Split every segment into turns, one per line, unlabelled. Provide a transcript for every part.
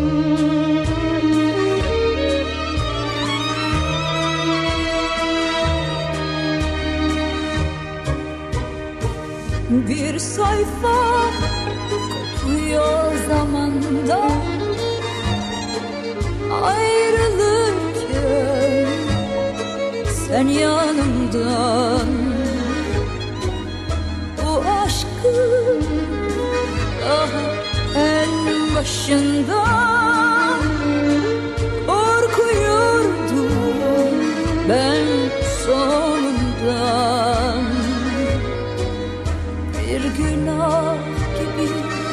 Bir sayfa kopuyor zamanda, ayrılırken sen yanımdan. Bu aşkın daha en başından korkuyordum ben sonundan. Bir günah gibi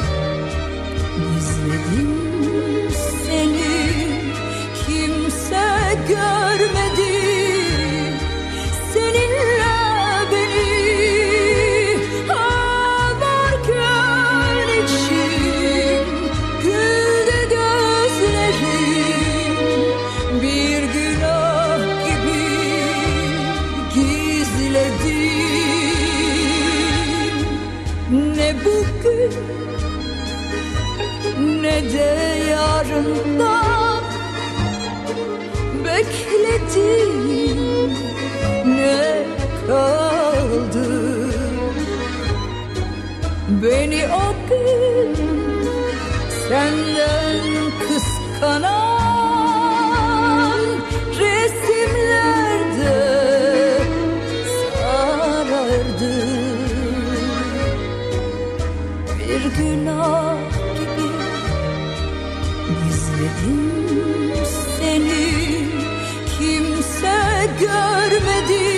gizledim seni, kimse görmedi seninle beni. Ağlarken içim, güldü gözlerim, bir günah gibi gizledim. Ne bugün ne de yarından bekledim, ne kaldı? Beni o gün senden kıskanan resimlerde sarardı. Bir günah gibi gizledim seni, kimse görmedi